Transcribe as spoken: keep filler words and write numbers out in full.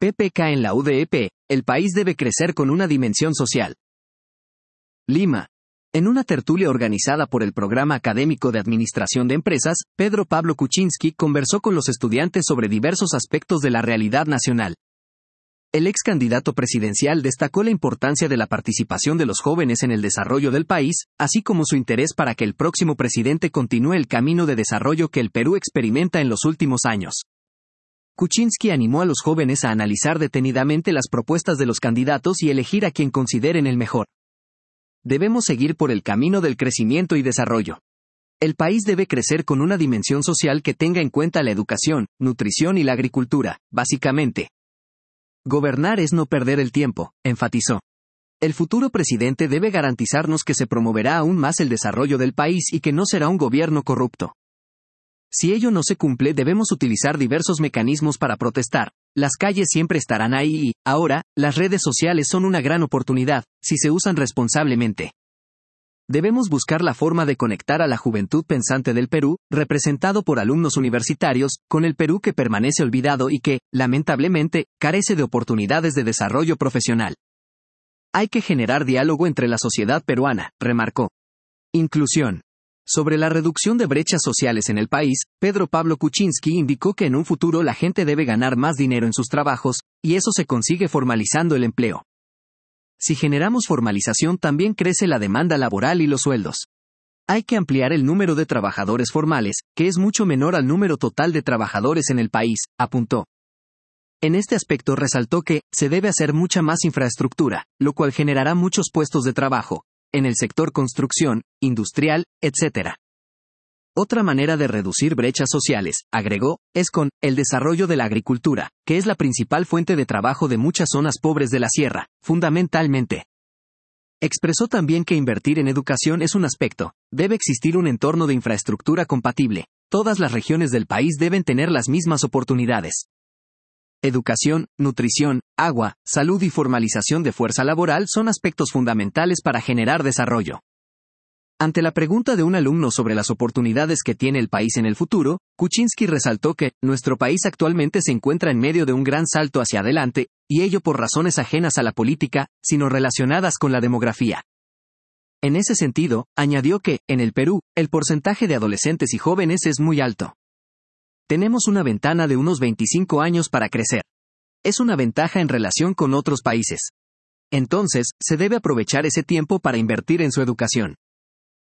P P K en la U D E P, el país debe crecer con una dimensión social. Lima. En una tertulia organizada por el Programa Académico de Administración de Empresas, Pedro Pablo Kuczynski conversó con los estudiantes sobre diversos aspectos de la realidad nacional. El ex candidato presidencial destacó la importancia de la participación de los jóvenes en el desarrollo del país, así como su interés para que el próximo presidente continúe el camino de desarrollo que el Perú experimenta en los últimos años. Kuczynski animó a los jóvenes a analizar detenidamente las propuestas de los candidatos y elegir a quien consideren el mejor. Debemos seguir por el camino del crecimiento y desarrollo. El país debe crecer con una dimensión social que tenga en cuenta la educación, nutrición y la agricultura, básicamente. Gobernar es no perder el tiempo, enfatizó. El futuro presidente debe garantizarnos que se promoverá aún más el desarrollo del país y que no será un gobierno corrupto. Si ello no se cumple, debemos utilizar diversos mecanismos para protestar. Las calles siempre estarán ahí y, ahora, las redes sociales son una gran oportunidad, si se usan responsablemente. Debemos buscar la forma de conectar a la juventud pensante del Perú, representado por alumnos universitarios, con el Perú que permanece olvidado y que, lamentablemente, carece de oportunidades de desarrollo profesional. Hay que generar diálogo entre la sociedad peruana, remarcó. Inclusión. Sobre la reducción de brechas sociales en el país, Pedro Pablo Kuczynski indicó que en un futuro la gente debe ganar más dinero en sus trabajos, y eso se consigue formalizando el empleo. Si generamos formalización, también crece la demanda laboral y los sueldos. Hay que ampliar el número de trabajadores formales, que es mucho menor al número total de trabajadores en el país, apuntó. En este aspecto resaltó que, se debe hacer mucha más infraestructura, lo cual generará muchos puestos de trabajo, en el sector construcción, industrial, etcétera. Otra manera de reducir brechas sociales, agregó, es con el desarrollo de la agricultura, que es la principal fuente de trabajo de muchas zonas pobres de la sierra, fundamentalmente. Expresó también que invertir en educación es un aspecto, debe existir un entorno de infraestructura compatible, todas las regiones del país deben tener las mismas oportunidades. Educación, nutrición, agua, salud y formalización de fuerza laboral son aspectos fundamentales para generar desarrollo. Ante la pregunta de un alumno sobre las oportunidades que tiene el país en el futuro, Kuczynski resaltó que, nuestro país actualmente se encuentra en medio de un gran salto hacia adelante, y ello por razones ajenas a la política, sino relacionadas con la demografía. En ese sentido, añadió que, en el Perú, el porcentaje de adolescentes y jóvenes es muy alto. Tenemos una ventana de unos veinticinco años para crecer. Es una ventaja en relación con otros países. Entonces, se debe aprovechar ese tiempo para invertir en su educación.